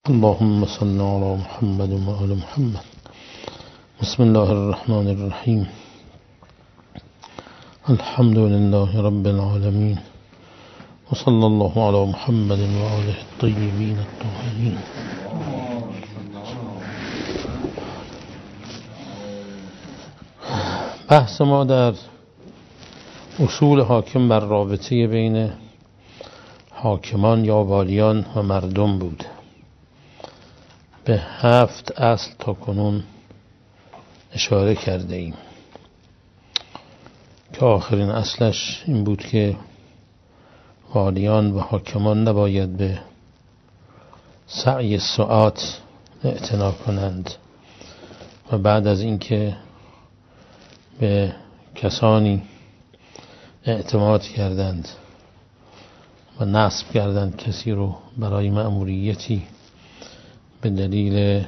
اللهم صل على محمد و آل محمد. بسم الله الرحمن الرحیم. الحمد لله رب العالمین و صلی الله علی محمد و آله الطیبین الطاهرین. بحث ما در اصول حاکم بر رابطه بین حاکمان یا والیان و مردم بود. به 7 اصل تا کنون اشاره کرده ایم که آخرین اصلش این بود که والیان و حاکمان نباید به سعی ساعات اعتنا کنند و بعد از اینکه به کسانی اعتماد کردند و نصب کردند کسی رو برای مأموریتی به دلیل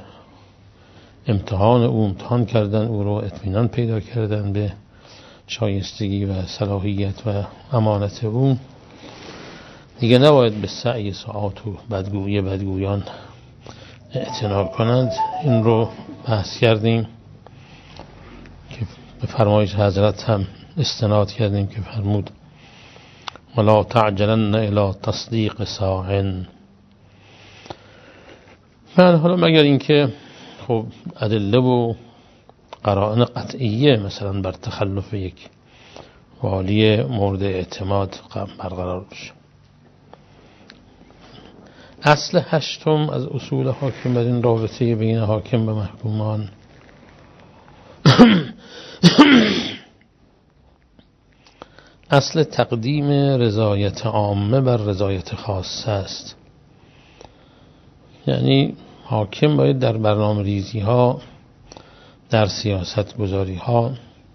امتحان کردن او رو، اطمینان پیدا کردن به شایستگی و صلاحیت و امانت او، دیگه نباید به سعی ساعات و بدگویان اعتنا کنند. این رو بحث کردیم که به فرمایش حضرت هم استناد کردیم که فرمود ولا تعجلن الی تصدیق ساعٍ. حالا مگر اینکه خب ادله و قرائن قطعیه مثلا بر تخلف یک والی مورد اعتماد برقرار بشه. اصل 8 از اصول حاکم بر این رابطه بین حاکم و محکومان اصل تقدیم رضایت عامه بر رضایت خاصه است. یعنی حاکم باید در برنامه ریزی ها، در سیاست گذاری ها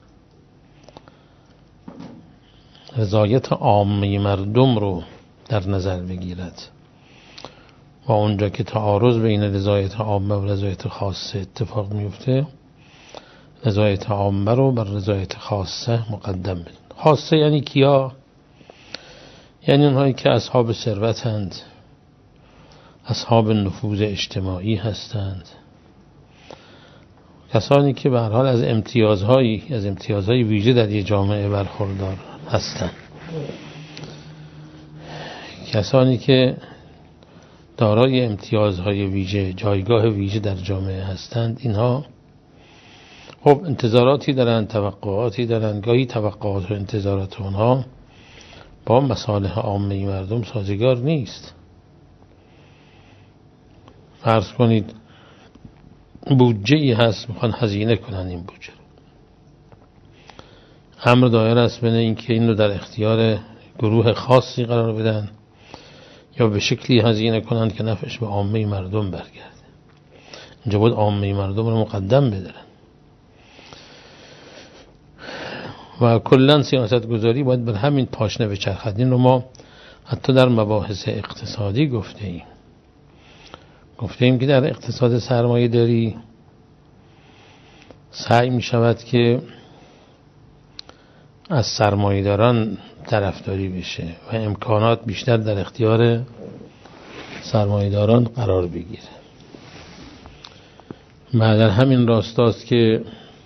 رضایت عامه مردم رو در نظر بگیرد و اونجا که تعارض بین رضایت عامه و رضایت خاصه اتفاق میفته، رضایت عامه رو بر رضایت خاصه مقدم بده. خاصه یعنی کیا؟ یعنی اونهایی که اصحاب ثروتند، اصحاب نفوذ اجتماعی هستند، کسانی که به هر حال از امتیازهای ویژه در یک جامعه برخوردار هستند، کسانی که دارای امتیازهای ویژه، جایگاه ویژه در جامعه هستند. اینها خب انتظاراتی دارند، توقعاتی دارند. گاهی توقعات و انتظارات اونها با مصالح عامه مردم سازگار نیست. فرض کنید بودجه ای هست، میخوان هزینه کنن این بودجه رو. امر دایر است بین اینکه این رو در اختیار گروه خاصی قرار بدن یا به شکلی هزینه کنن که نفعش به عامه مردم برگرده. اینجا باید عامه مردم رو مقدم بدارن و کلا سیاست گذاری باید بر همین پاشنه بچرخد. این رو ما حتی در مباحث اقتصادی گفته ایم که در اقتصاد سرمایه داری سعی می شود که از سرمایه داران طرفداری بشه و امکانات بیشتر در اختیار سرمایه داران قرار بگیره. در همین راستاست که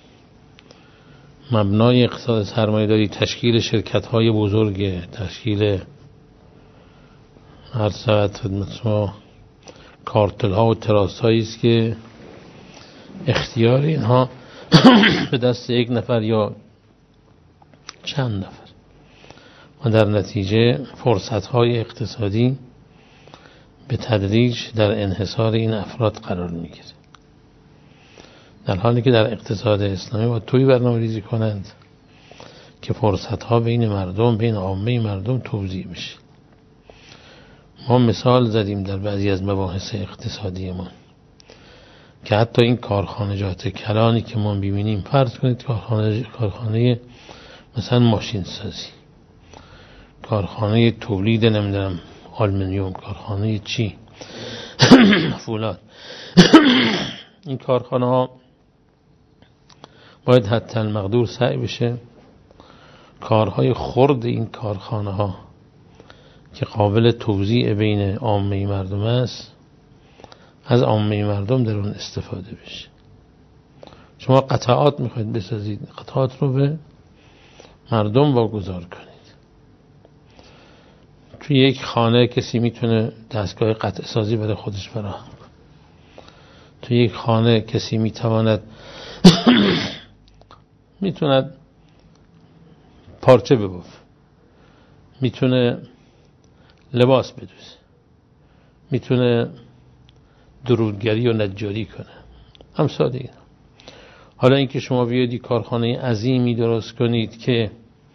مبنای اقتصاد سرمایه داری تشکیل شرکت های بزرگ، تشکیل هر ساعت خدمت ما کارتل ها و تراست هایی است که اختیار اینها به دست یک نفر یا چند نفر و در نتیجه فرصت های اقتصادی به تدریج در انحصار این افراد قرار میگیره، در حالی که در اقتصاد اسلامی باید توی برنامه ریزی کنند که فرصت ها بین مردم، بین عامه مردم توزیع بشه. ما مثال زدیم در بعضی از مباحث اقتصادی ما که حتی این کارخانجات کلانی که ما ببینیم، فرض کنید کارخانه مثلا ماشین سازی، کارخانه تولید نمیدونم آلومینیوم، کارخانه چی فولاد، این کارخانه ها باید حتی المقدور سعی بشه کارهای خرد این کارخانه ها که قابل توزیع بین عامه مردم است از عامه مردم در اون استفاده بشه. شما قطعات میخواید بسازید، قطعات رو به مردم واگذار کنید. توی یک خانه کسی میتونه دستگاه قطع سازی برای خودش فراهم کنه. توی یک خانه کسی میتونه پارچه ببافه، میتونه لباس بدوزه، میتونه درودگری و نجاری کنه، امثال اینا. حالا اینکه شما بیایید کارخانه عظیمی درست کنید که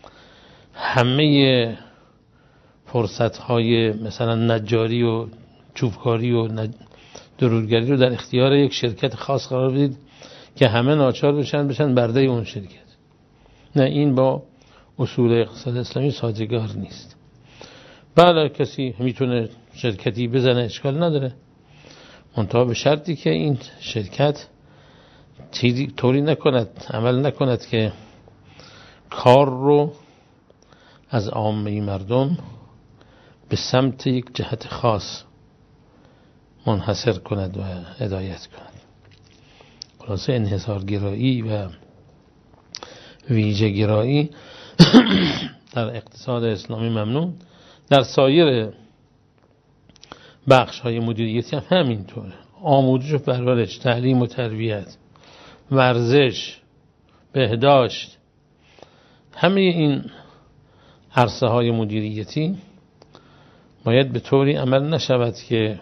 همه فرصت‌های مثلا نجاری و چوبکاری و درودگری رو در اختیار یک شرکت خاص قرار بدید که همه ناچار بشن برده اون شرکت، نه، این با اصول اقتصاد اسلامی سازگار نیست. بله کسی میتونه شرکتی بزنه، اشکال نداره، منتها به شرطی که این شرکت طوری عمل نکند که کار رو از عامه مردم به سمت یک جهت خاص منحصر کند و هدایت کند. خلاصه انحصارگرایی و ویژه‌گرایی در اقتصاد اسلامی ممنوع. در سایر بخش های مدیریتی هم همینطوره. آموزش و پرورش، تعلیم و تربیت، ورزش، بهداشت، همه این عرصه های مدیریتی باید به طوری عمل نشود که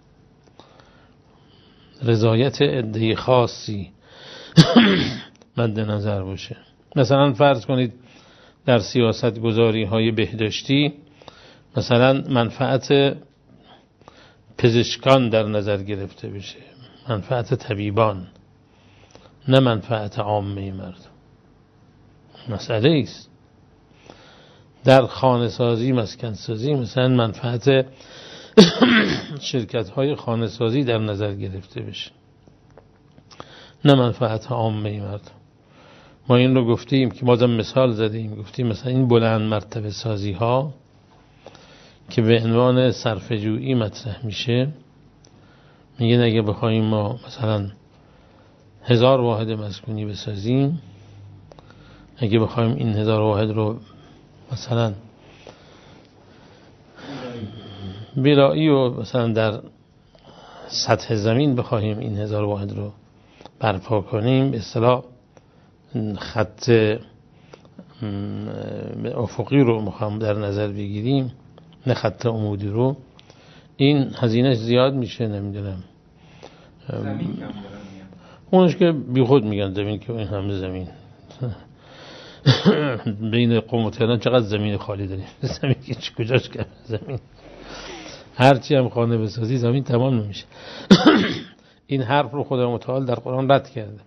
رضایت عده خاصی مد نظر باشه. مثلا فرض کنید در سیاست گذاری های بهداشتی مثلا منفعت پزشکان در نظر گرفته بشه، منفعت طبیبان، نه منفعت عامه مردم. مسئله است. در خانه سازی، مسکن سازی مثلا منفعت شرکت های خانه سازی در نظر گرفته بشه، نه منفعت عامه مردم. ما این رو گفتیم که بازم مثال زدیم، گفتیم مثلا این بلند مرتبه سازی ها که به عنوان صرفه‌جویی مطرح میشه، میگن اگه بخوایم ما مثلا 1000 واحد مسکونی بسازیم، اگه بخوایم این 1000 واحد رو مثلا بینایی و مثلا در سطح زمین بخوایم این 1000 واحد رو برپا کنیم، به اصطلاح خط افقی رو میخوام در نظر بگیریم، نه خط عمودی رو، این هزینهش زیاد میشه. نمیدونم زمین کم دارن، اونش که بی خود میگن زمین، که این همه زمین بین قم و تهران چقدر زمین خالی داریم؟ زمین که کجاش کم زمین، هرچی هم خانه بسازی زمین تمام نمیشه. این حرف رو خدا متعال در قرآن رد کرده.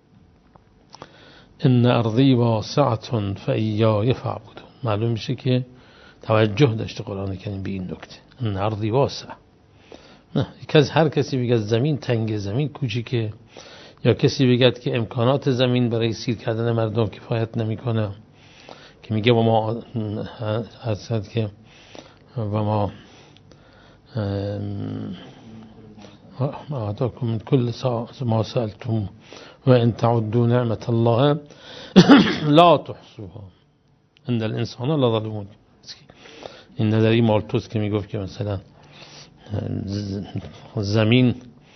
ان ارضی واسعة فایای فاعبدون. معلوم میشه که توجه داشته قرآن کریم به این نکته. ان ارضی واسع، نه هر کسی بگه زمین تنگ، زمین کوچیکه، یا کسی بگه که امکانات زمین برای سیر کردن مردم کفایت نمیکنه، که میگه و ما حسد که و ما آتاکم من کل ما سألتم و ان تعدوا نعمت الله لا تحصوها ان الانسان لظلوم. این نظری مالتوس که میگفت که مثلا زمین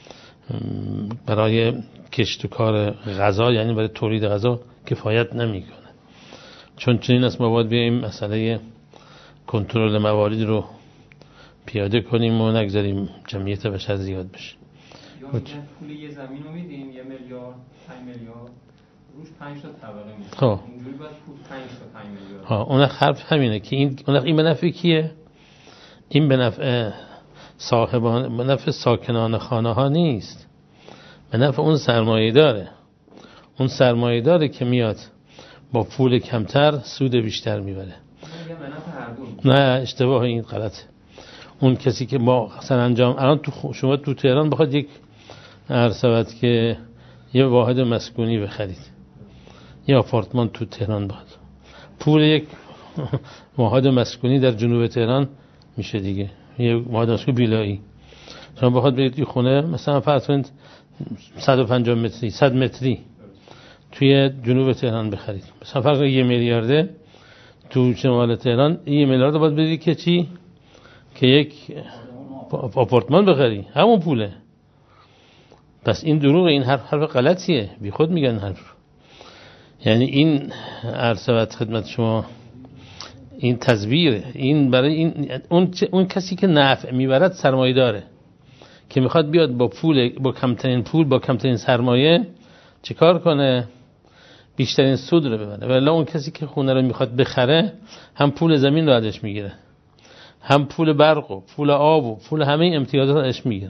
برای کشت و کار غذا، یعنی برای تولید غذا کفایت نمیکنه، چون چنین است ما باید بیاییم مسئله کنترل موارد رو پیاده کنیم و نگذاریم جمعیت بشر زیاد بشه. یا پول یه زمین رو میدیم 1 میلیارد 5 میلیارد روش 5 تا طبقه میشه، اینجوری باید پول 5 تا 5 میلیارد. اون حرف همینه که این به نفع کیه؟ این به نفع صاحبان، به نفع ساکنان خانه ها نیست، به نفع اون سرمایه داره. اون سرمایه داره که میاد با پول کمتر سود بیشتر میبره. نه اشتباه، این غلطه. اون کسی که با سرانجام الان شما تو تهران بخواد یک ارسبت که یه واحد مسکونی بخرید، یه آپارتمان تو تهران بخواد، پول یک واحد مسکونی در جنوب تهران میشه دیگه، یه واحد مسکونی بیلایی. شما بخواد برید توی خونه مثلا فرض کنید 150 متری 100 متری توی جنوب تهران بخرید، مثلا فرض کنید 1 میلیارده تو شمال تهران، 1 میلیارد باید بدید که چی؟ که یک آپارتمان بخری، همون پوله. پس این دروغه، این حرف غلطیه، بی خود میگن حرف. یعنی این عرض خدمت شما این تزویره، این برای این اون کسی که نفع میبرد سرمایه داره که میخواد بیاد با پول، با کمترین پول، با کمترین سرمایه چیکار کنه؟ بیشترین سود رو ببره. ولی اون کسی که خونه رو میخواد بخره هم پول زمین رو ازش میگیره، هم پول برق و پول آب و پول همه امتیازات ازش میگیره،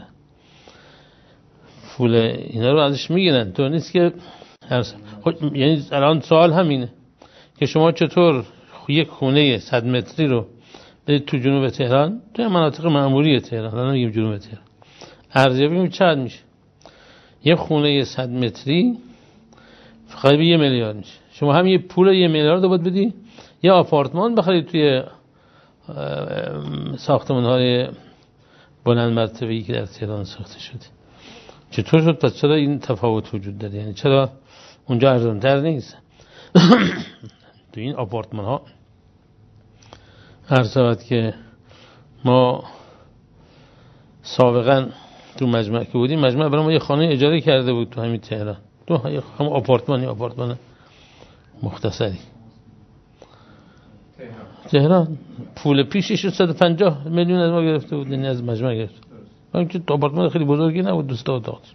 پول اینا رو ازش میگیرن. تو نیست که یعنی الان سوال همینه که شما چطور یک خونه 100 متری رو برید تو جنوب تهران، تو مناطق معمولی تهران، الان میگیم جنوب تهران، ارزیابی میشه چقدر میشه؟ یه خونه 100 متری فقط 1 میلیارد میشه. شما هم یه پول 1 میلیارد رو باید بدی یه آپارتمان بخرید توی ساختمان‌های بلند مرتبه‌ای که در تهران ساخته شده. چطور شد؟ پس چرا این تفاوت وجود داره؟ یعنی چرا اونجا ارزان‌تر نیست؟ تو این آپارتمان ها هر ساعت که ما سابقا تو مجمع که بودیم، مجمع برای ما یه خانه اجاره کرده بود تو همین تهران، تو هم آپارتمان مختصری تهران. پول پیشش 150 میلیون از ما گرفته بود، یعنی از مجمع گرفت. اون که آپارتمان خیلی بزرگی نبود، 2 تا اتاق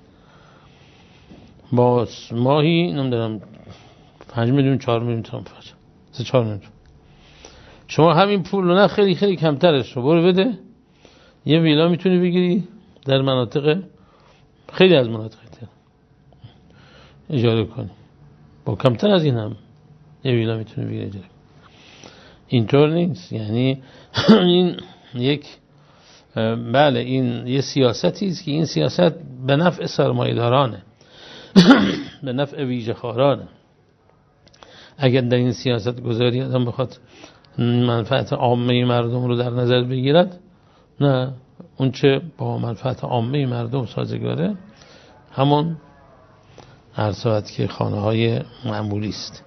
با ماهی نمیدونم 5 میلیون 4 میلیون تومان، 3-4 میلیون. شما همین پول رو نه خیلی خیلی کمترش رو برو بده یه ویلا میتونی بگیری در مناطق، خیلی از مناطق اجاره کنی، با کمتر از این هم یه ویلا میتونی بگیری اجاره. اینطور نیست. یعنی این یک بله این یه سیاستی است که این سیاست به نفع سرمایه‌دارانه، به نفع ویژه‌خوارانه. اگر در این سیاست گذاری آدم بخواد منفعت عامه مردم رو در نظر بگیرد، نه، اون چه با منفعت عامه مردم سازگاره همون هر ساعت که خانه های معمولی است.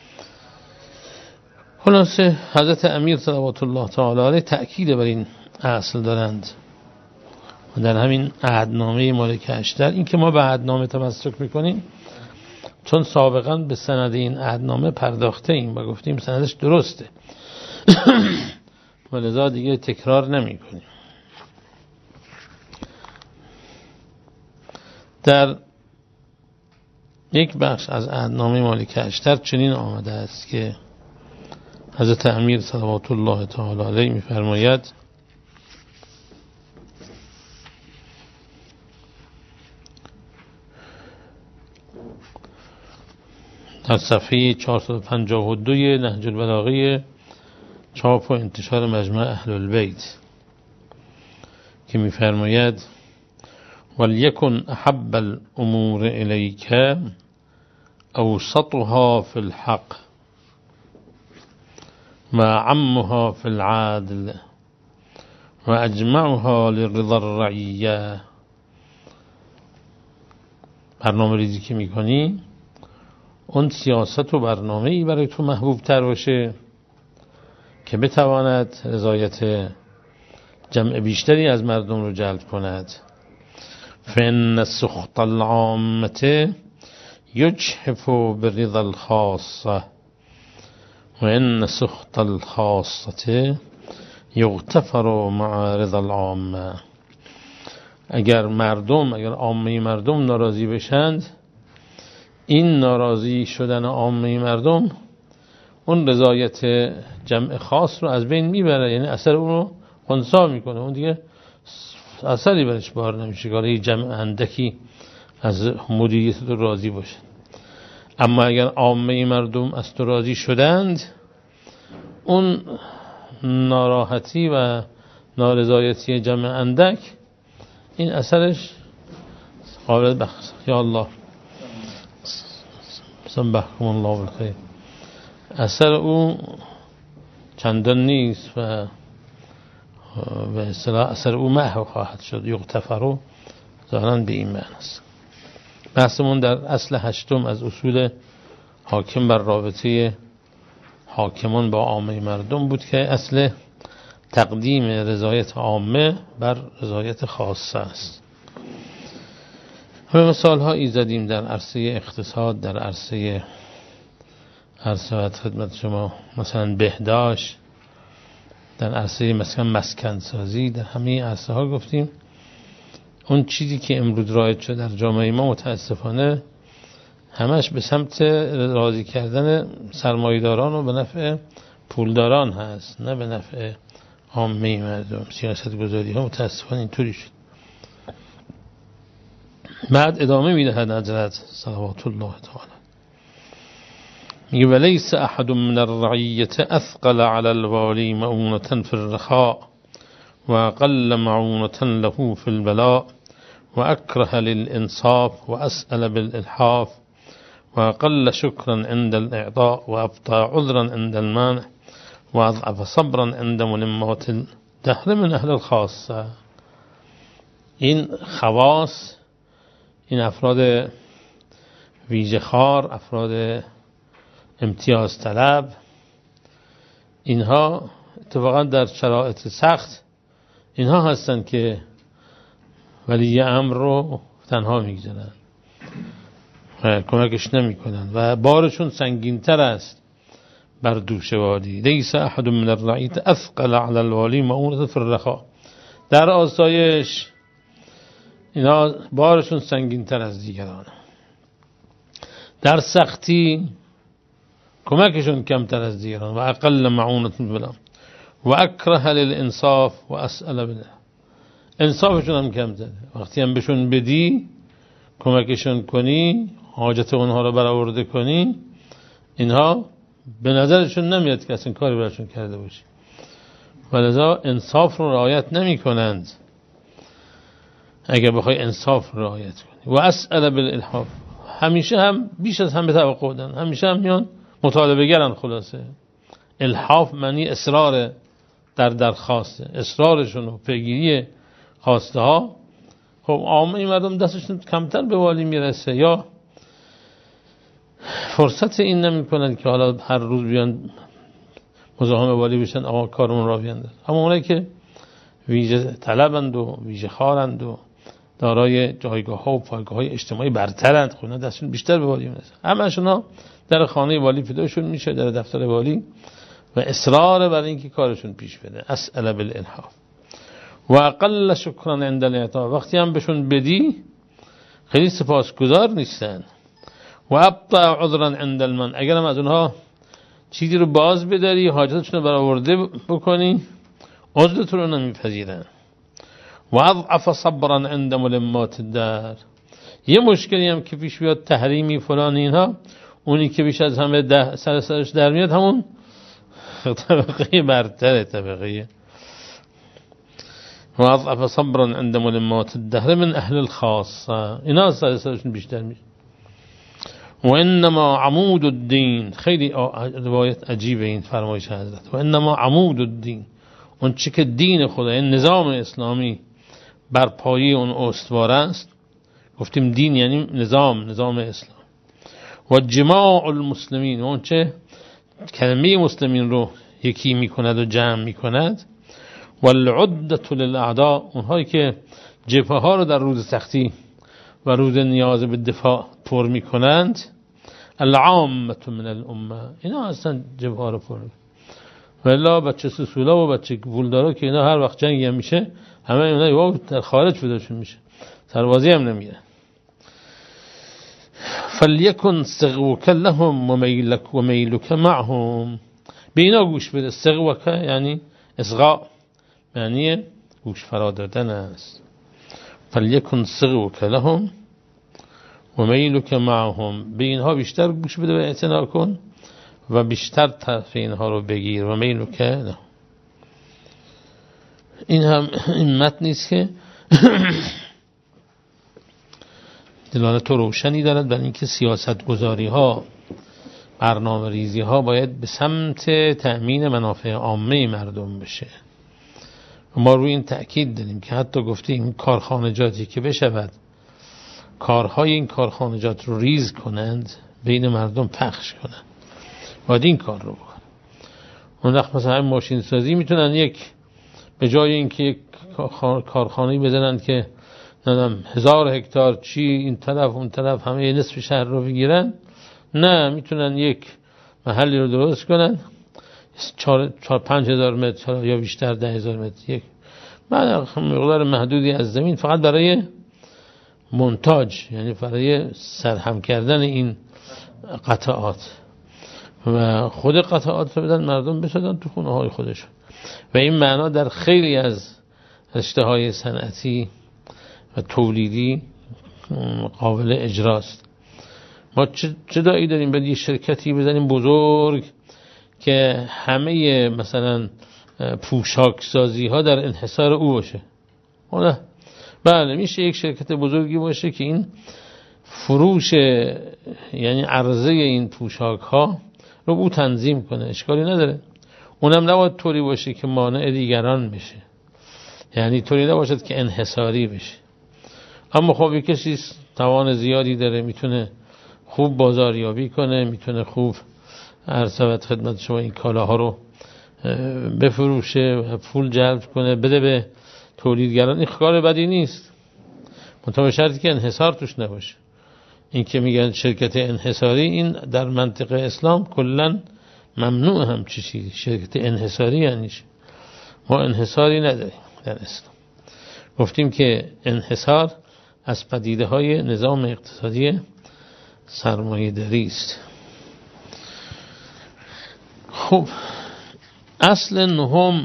خلاصه حضرت امیر صلوات الله تعالی علیه تأکید بر این اصل دارند و در همین عهدنامه مالک اشتر، این که ما به عهدنامه تمسک میکنیم چون سابقا به سند این عهدنامه پرداخته ایم و گفتیم سندش درسته و لذا دیگه تکرار نمی کنیم. در یک بخش از عهدنامه مالک اشتر چنین آمده است که حضرت امیر صلوات الله تعالی علیه می‌فرماید در صفحه 452 نهج البلاغه چاپ و انتشار مجمع اهل البیت که می‌فرماید وَلْيَكُنْ أَحَبَّ الْأُمُورِ إِلَيْكَ أَوْسَطُهَا فِي الْحَقِّ وَعَمُّهَا فِي الْعَادِلِ وَأَجْمَعُهَا لِرِضَى الرَّعِيَّةِ. برنامه ریزی که میکنی اون سیاست و برنامه‌ای برای تو محبوب تر باشه که بتواند رضایت جمع بیشتری از مردم رو جلب کند. فإن سخط العامة يجحف برضا الخاصة وإن سخط الخاصة يغتفر مع رضا العامة. اگر عامه مردم ناراضی بشند، این ناراضی شدن عامه مردم اون رضایت جمع خاص رو از بین میبره، یعنی اثر اون رو خنثی میکنه، اون دیگه اثری برش بار نمیشه که یه جمع اندکی از مدیریت تو راضی باشه. اما اگر عامه مردم از تو راضی شدند، اون ناراحتی و نارضایتی جمع اندک این اثرش قابل بخش. یا الله سبحكم الله بالخير، اثر او چندان نیست و و اصطلاح اثر او محو خواهد شد. یغتفر ظاهراً به این معنی است. بحثمون در اصل 8 از اصول حاکم بر رابطه حاکمان با عامه مردم بود که اصل تقدیم رضایت عامه بر رضایت خاصه است. همه مثال هایی زدیم در عرصه اقتصاد، در عرصه خدمت شما مثلا بهداشت، در عرصه مثلا مسکن سازی، در همه عرصه ها گفتیم اون چیزی که امروز رایج شده در جامعه ما متاسفانه همش به سمت راضی کردن سرمایه‌داران و به نفع پولداران هست، نه به نفع عامه مردم. سیاست گذاری ها متاسفانه اینطوری شد. بعد ادامه میدهد حضرت صلوات الله تعالی میگه ولیس احد من الرعیة اثقل على الوالی معونة في الرخاء و اقل معونة له في البلاء و اکره للانصاف و اسأل بالالحاف و اقل شکرا عند الاعطاء و ابطا عذرا عند المانع و اضعف صبرا عند ملمات الدهر من اهل الخاصه. این خواص، این افراد ویژه خوار، افراد امتیاز طلب، اینها اتفاقا در شرایط سخت اینها هستند که ولی امر رو تنها میگذارن و کمکش نمی کنن و بارشون سنگین‌تر است بر دوش والی. لیس احد من الرعیة اثقل على الوالی معونة في الرخاء. در آسایش اینا بارشون سنگین‌تر از دیگران، در سختی کمکشون کمتر از دیگران. و اقل معونة بلا و اکره للانصاف و اسأل بلا. انصافشون هم کمتره. وقتی هم بهشون بدی، کمکشون کنی، حاجت اونها رو برآورده کنی، اینها به نظرشون نمیاد که اصلا کاری براشون کرده باشی، ولذا انصاف رو رعایت نمی کنند. اگر بخوای انصاف رو رعایت کنی. و اسأل بالالحاف، همیشه هم بیش از همه توقع دارن، همیشه هم میان مطالبه گرن. خلاصه الحاف معنی اصرار در درخواسته، اصرارشون و پیگیری خواسته ها. خب عامه مردم دستشون کمتر به والی میرسه یا فرصت این نمی کنند که حالا هر روز بیان مزاحم والی بشن آقا کارمون را بیاندن. اما اونایی که ویژه طلبند و ویژه خارند و دارای جایگاه ها و پایگاه های اجتماعی برترند، خونه دستشون بیشتر به والی میرسه. همه اشونا در خانه والی پیداشون میشه، در دفتر والی، و اصرار بر اینکه کارشون پیش بره. اسأل بالالحاف و اقل شکرا عند الاعطاء. وقتی هم بهشون بدی خیلی سپاسگزار نیستن. و ابطا عذرا عند المنع. اگر هم از اونها چیزی رو باز بداری، حاجتشون رو برآورده بکنی، عذرت رو نمیپذیرن. و اضعف صبرا عند ملمات الدهر. یه مشکلی هم که پیش بیاد، تحریمی فلان اینها، اونی که بیش از همه سرش در میاد همون طبقه برتر، طبقه و اضعف صبرا عند ملمات الدهر من اهل الخاصه. اینا سرشون بیشتر میشه. و انما عمود الدین، خیلی روایت عجیبه این فرمایش حضرت، و انما عمود الدین، اون چی که دین خدا، این نظام اسلامی بر پایه اون استوار است. گفتیم دین یعنی نظام اسلام. و جماع المسلمین، اون چه کلمه مسلمین رو یکی میکند و جمع میکند. و العدة للاعداء، اونهایی که جبهه ها رو در روز سختی و روز نیاز به دفاع پر میکنند. العامة من الامه، اینا اصلا جبهه ها رو پر میکنند. ولی بچه سسولا و بچه پولدارا که اینا هر وقت جنگی هم میشه همه اینا در خارج فداشون میشه، سربازی هم نمیرن. فلیکن سغوک لهم و میلک معهم. به اینا گوش بده. سغوک یعنی اصغاء، معنی گوش فرا دادن است. فلیکن سغوک لهم و میلک معهم. به اینها بیشتر گوش بده و اعتنا کن و بیشتر طرف اینها رو بگیر. و میلک لهم، این هم این متن نیست که دلالت روشنی دارد بر اینکه سیاست گذاری ها، برنامه ریزی ها باید به سمت تأمین منافع عامه مردم بشه ما روی این تأکید داریم که حتی گفتیم این کارخانجاتی که بشود کارهای این کارخانجات رو ریز کنند، بین مردم پخش کنند، باید این کار رو بکنن. اون وقت مثلا ماشین سازی میتونن یک به جای اینکه یک کارخانه‌ای بزنن که 1000 هکتار چی این طرف اون طرف همه نصف شهر رو بگیرن، نه، میتونن یک محلی رو درست کنن 4-5 هزار متر یا بیشتر 10,000 متر، یک مقدار محدودی از زمین فقط برای مونتاژ، یعنی برای سرهم کردن این قطعات، و خود قطعات رو بدن مردم بسازن تو خونه های خودشون. و این معنا در خیلی از رشته‌های صنعتی و تولیدی قابل اجراست. ما چه دایی داریم به یه شرکتی بزنیم بزرگ که همه مثلا پوشاک سازی ها در انحصار او باشه؟ نه، بله میشه یک شرکت بزرگی باشه که این فروش یعنی عرضه این پوشاک ها رو او تنظیم کنه، اشکالی نداره. اونم نباید طوری باشه که مانع دیگران بشه، یعنی طوری نباشد که انحصاری بشه. اما خب یک کسی توان زیادی داره، میتونه خوب بازاریابی کنه، میتونه خوب عرض خدمت شما این کالاها رو بفروشه و پول جلب کنه بده به تولیدگران، این کار بدی نیست، منتها به شرطی که انحصار توش نباشه. این که میگن شرکت انحصاری، این در منطقه اسلام کلا ممنوع هم چیزی شرکت انحصاری یعنی ما انحصاری نداریم در اسلام. گفتیم که انحصار از پدیده های نظام اقتصادی سرمایه‌داری است. خب اصل نهم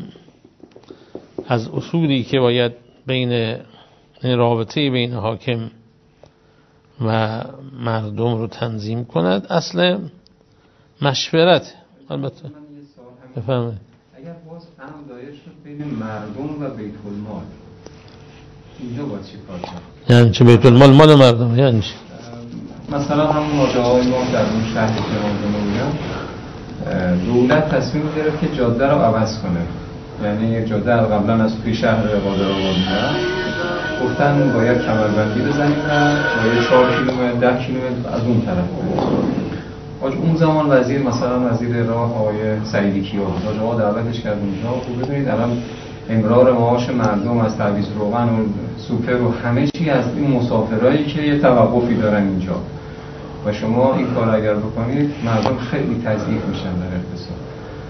از اصولی که باید بین رابطه بین حاکم و مردم رو تنظیم کند اصل مشورت. البته بفرمایید. اگر باز هم دایر شد بین مردم و بیت المال، اینجا باید چی کار کنید؟ یعنی چه بیت المال مال مردم؟ یعنی چی؟ مثلا همون واجه‌های ما در اون شهری که ما میگم دولت تصمیم گرفت که جاده رو عوض کنه، یعنی یک جاده قبلا از توی شهر قادرآباد میرفت، گفتن باید کمربندی بزنیم و باید 4 کیلومتر 10 کیلومتر از اون طرف. اون زمان مثلا وزیر راه آقای سعیدی کیا واجه‌ها دعوتش کرد اونجا. خوب ببینید الان امرار معاش مردم از تعویض روغن و سوپر و همه چی از این مسافرایی که یه توقفی دارن اینجا، و شما این کار اگر بکنید مردم خیلی تضعیف میشن در اقتصاد.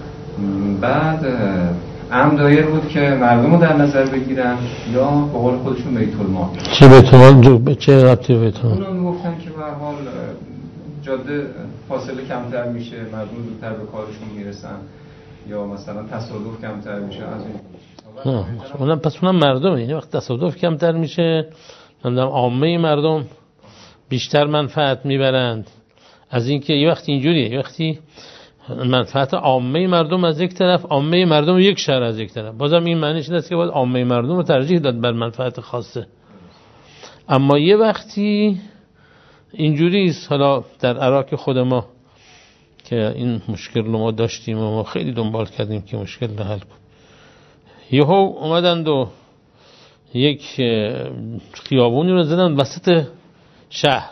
بعد دایر بود که مردم رو در نظر بگیرن یا به قول خودشون بیت المال. چه بیت المال؟ چه ربطی به بیت المال؟ اونا میگفتن که به هر حال جاده فاصله کمتر میشه، مردم زودتر به کارشون میرسن، یا مثلا تصادف کمتر میشه از این. پس اونم مردمه، یعنی وقت تصادف کمتر میشه عامه مردم بیشتر منفعت میبرند از اینکه یه وقتی اینجوریه، یه وقتی منفعت عامه مردم از یک طرف، عامه مردم یک شهر از یک طرف، بازم این معنیش نیست که باید عامه مردم رو ترجیح داد بر منفعت خاصه. اما یه وقتی اینجوری است، حالا در عراق خود ما که این مشکل رو ما داشتیم و ما خیلی دنبال کردیم که مشکل رو حل کنیم، یهو اومدند و یک خیابونی رو زدن وسط شهر،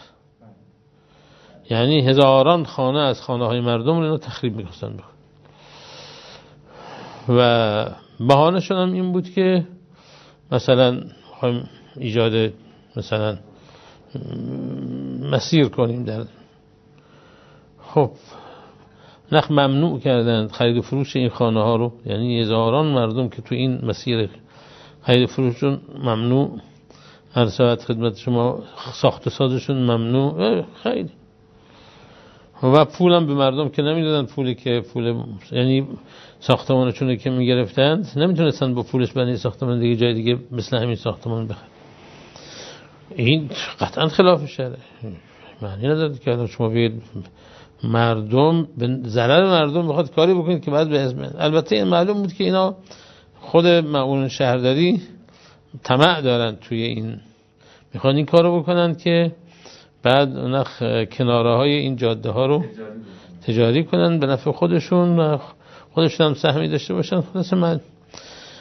یعنی هزاران خانه از خانه های مردم رو تخریب می‌کنن و بهانه شدن این بود که مثلا می‌خوایم ایجاد مثلا مسیر کنیم در خب نخ ممنوع کردند خرید و فروش این خانه ها رو، یعنی هزاران مردم که تو این مسیر خرید و فروششون ممنوع، هر ساعت خدمت شما ساخت و سازشون ممنوع، خیلی و پولم به مردم که نمیدادن، پولی که پول یعنی ساختمانشون که میگرفتند نمیتونستن با پولش بنی ساختمان دیگه جای دیگه مثل همین ساختمان بخرن. این قطعا خلاف شرعه، معنی نداره که شما بگید مردم به ضرر مردم بخواد کاری بکنید که بعد به اسم. البته این معلوم بود که اینا خود معاون شهرداری طمع دارن توی این، میخوان این کارو بکنن که بعد نخ کناره های این جاده ها رو تجاری کنن به نفع خودشون و خودشون هم سهمی داشته باشن. خلاص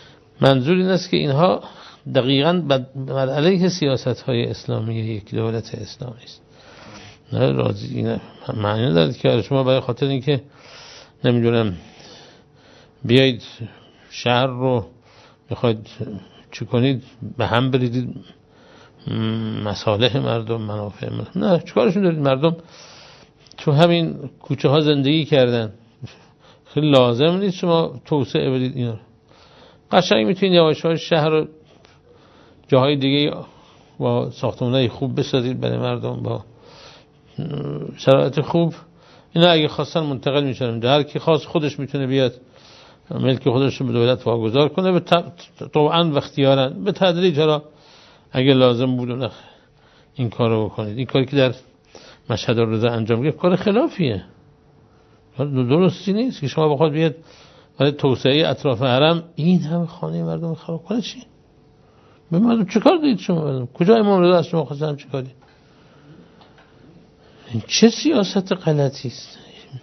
منظور این است که اینها دقیقاً بر علیه سیاست‌های اسلامی یک دولت اسلامی است. نه راضی نه معنی داره که شما برای خاطر اینکه نمیدونم بیایید شهر رو میخواید چی کنید، به هم بریدید مصالح مردم، منافع مردم. نه، چیکارشون دارید؟ مردم تو همین کوچه ها زندگی کردن، خیلی لازم نیست شما توسعه بدید اینا. قشنگ میتونید یواش‌یواش شهر رو جاهای دیگه با ساختمان‌های خوب بسازید برای مردم، با شرایط خوب. اینا اگه خواستن منتقل میشن، هر کی خواست خودش میتونه بیاد ملک خودش رو به دولت واگذار کنه، به طبعاً و اختیاراً به تدریج. حالا اگه لازم بود این کارو بکنید. این کاری که در مشهد الرضا انجام گرفت کار خلافیه، درستی نیست که شما بخواد بیاد برای توسعه اطراف حرم این همه خانه مردم خراب کنه. چی؟ به مردم چه کار دید شما؟ مردم کجا امام رضا از شما خواستن چه کاری؟ این چه سیاست غلطی است؟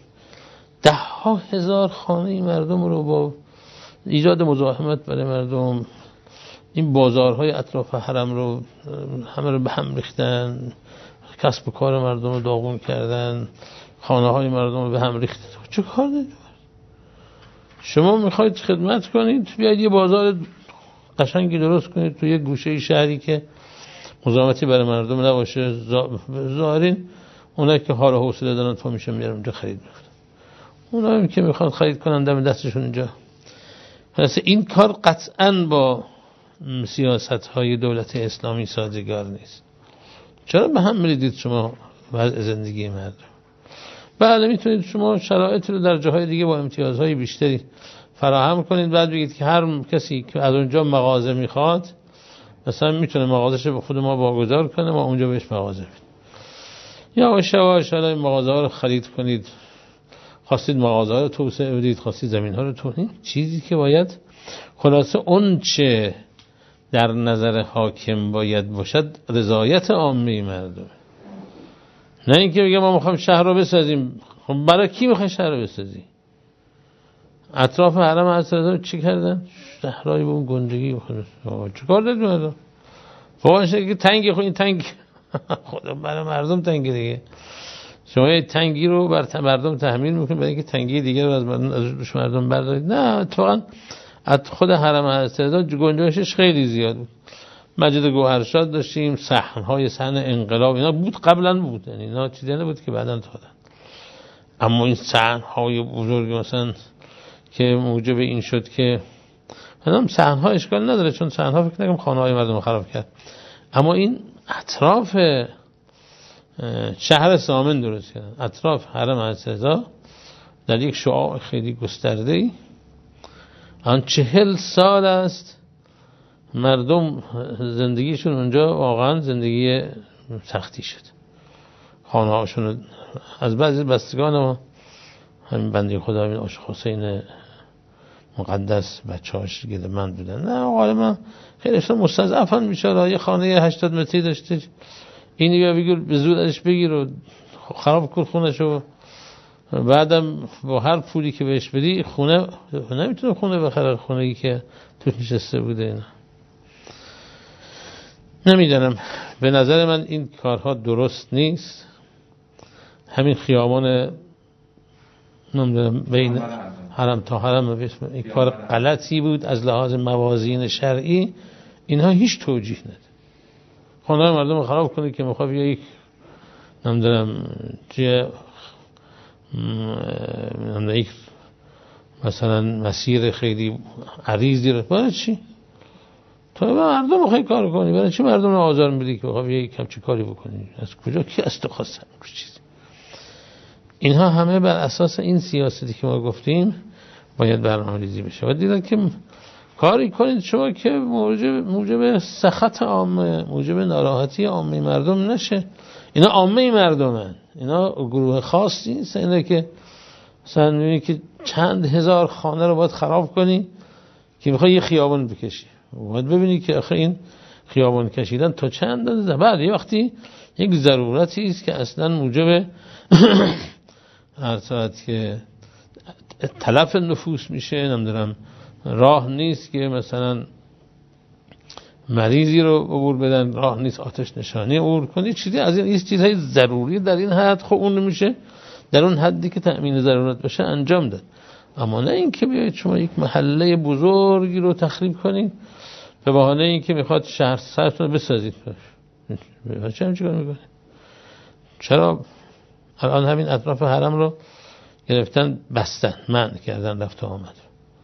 10,000 خانه مردم رو با ایجاد مزاحمت برای مردم، این بازارهای اطراف حرم رو همه رو به هم ریختن، کسب و کار مردم رو داغون کردن، خانه های مردم رو به هم ریختن. چه کار دارید؟ شما میخواید خدمت کنید، بیاید یه بازار قشنگی درست کنید تو یه گوشه شهری که مزاحمتی برای مردم نباشه. ظاهرین اونایی که حال و حوصله دارن تو میشه میارن اونجا خرید میکنن، اونایی که میخوان خرید کنن دم دستشون اینجا. پس این کار قطعاً با سیاست های دولت اسلامی سازگار نیست. چرا به هم میریدید شما وضع زندگی مردم؟ بله میتونید شما شرایط رو در جاهای دیگه با امتیازهای بیشتری فراهم کنید، بعد بگید که هر کسی که از اونجا مغازه میخواد مثلا میتونه مغازه‌ش به خود ما واگذار کنه، ما اونجا بهش مغازه بدیم. یواش یواش این مغازه ها رو خرید کنید. خواستید مغازه ها رو توسعه بدید، خواستید زمین ها رو توسعه. چیزی که باید خلاصه اون چه در نظر حاکم باید باشد رضایت عامه مردم، نه اینکه بگم ما میخوایم شهر رو بسازیم. خب برای کی میخوای شهر رو بسازی؟ اطراف حرم حضرت چی کردن؟ شهرهای به اون گندگی بخونه. چه کار دارید مردم؟ فواشه که تنگی، خب این تنگ خدا برای مردم تنگی دیگه. شما یه تنگی رو بر مردم تحمیل میکنید برای اینکه تنگی دیگه رو از مردم بردارید. نه، اتفاقا خود حرم حضرت گنجایشش خیلی زیاد بود. مسجد گوهرشاد داشتیم، صحنهای صحن انقلاب اینا بود، قبلا بود، یعنی اینا چیزی نبود که بعداً دادن. اما این صحنهای بزرگ مثلا که موجب این شد که مثلا صحنها اشکال نداره، چون صحنها فکر نکنم خانه‌های مردم خراب کرد، اما این اطراف شهر سامن درست کردن، اطراف حرم حضرت در یک شعاع خیلی گسترده‌ای. آن 40 سال است مردم زندگیشون اونجا واقعا زندگی سختی شد. خانه هاشون از بعضی بستگان ما همین بنده خدا این عاشق حسین مقدس بچه‌هاش گله‌مند بودن. نه غالبا خیلی مستضعفن بیچاره. یه خانه 80 متری داشته، اینی بیا بگیر به زور ازش بگیر و خراب کن خونه‌شو، بعدم با هر پولی که بهش بدی خونه نمیتونه خونه بخره، خونه‌ای که توش نشسته بوده. اینا نمیدونم، به نظر من این کارها درست نیست. همین خیابان نمیدونم بین حرم تا حرم این کار غلطی بود از لحاظ موازین شرعی. اینها هیچ توجیه نداره. خانه مردم خراب کنه که میخواد یک نمیدونم چیه یک مثلا مسیر خیلی عریضی رو برای چی؟ تو مردم میخوای کار کنی، برای چی مردم رو آزار میدی که بخوای یک کم چه کاری بکنی؟ از کجا کی از تو خواستن چیزی؟ اینها همه بر اساس این سیاستی که ما گفتیم باید برنامه‌ریزی بشه. و دیدن که کاری کنید شما که موجب سخط عامه، موجب ناراحتی عامه مردم نشه. اینا عامه مردمن، اینا گروه خاصی نیست. اینا که مثلا میبینی که چند هزار خانه رو باید خراب کنی که میخوای یه خیابان بکشی، باید ببینی که آخه این خیابان کشیدن تا چند اندازه. بعد یه وقتی یک ضرورتی است که اصلا موجب هر ساعت که تلف نفوس میشه، نمیدونم راه نیست که مثلا مریضی رو عبور بدن، راه نیست آتش نشانی عبور کنی، چیزی از این چیزهای ضروری در این حد خب اون میشه در اون حدی که تأمین ضرورت باشه انجام داد. اما نه اینکه بیاید شما یک محله بزرگی رو تخریب کنید به بهانه اینکه میخواد شهر سرتون رو بسازید. چه کار میکنه؟ چرا الان همین اطراف حرم رو گرفتن بستن، منع کردن رفت و آمد.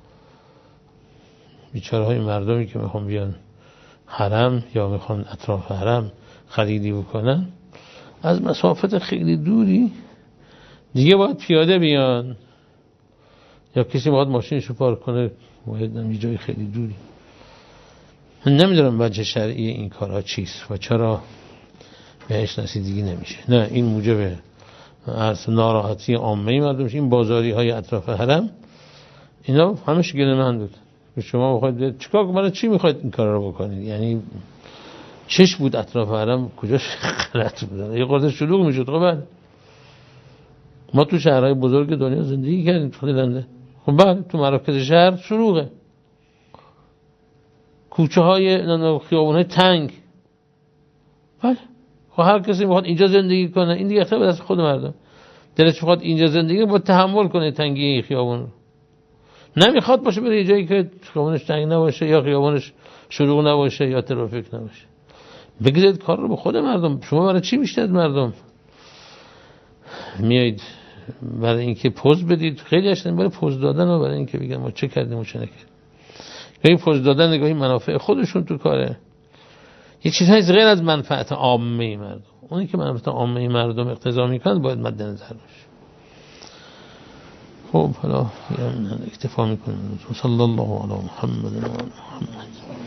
بیچاره های مردمی که میخوان بیان حرم یا میخوان اطراف حرم خریدی بکنن از مسافت خیلی دوری دیگه باید پیاده بیان یا کسی باید ماشینشو پارک کنه، باید یه جای خیلی دوری. من نمیدونم وجه شرعی این کارها چیست و چرا بهش رسیدگی نمیشه. نه این موجب از ناراحتی عامه مردم. این بازاری های اطراف حرم اینا همش گله‌مند بود. شما بخواید چیکار کنید؟ چی میخواید این کارا رو بکنید؟ یعنی چش بود اطراف حرم کجاش غلط بود؟ یه قرده شلوغ میشد. خب بعد ما تو شهرهای بزرگ دنیا زندگی کردیم خیلی. خب بعد تو مراکز شهر شلوغه، کوچه های خیابون های تنگ. بله خب هر کسی میخواد اینجا زندگی کنه، این دیگه اختیار به دست خود مردم. دلش میخواد اینجا زندگی با تحمل کنه تنگی این خیابون رو. نمیخواد باشه بره یه جایی که خیابونش تنگ نباشه یا خیابونش شلوغ نباشه یا ترافیک نباشه. بگذارید کار رو به خود مردم. شما برای چی میشتید مردم میایید برای اینکه پوز بدید؟ خیلی هستن برای پوز دادن و برای اینکه بگن ما چه کردیم و چه نکردیم. نگاهی پوز دادن، نگاهی منافع خودشون تو کاره. یه چیزهای غیر از منفعت عامه مردم، اونی که منفعت عامه مردم اقتضا میکنه باید مد نظر باشه. خب حالا اکتفا میکنم. صلی الله علی محمد و آل محمد.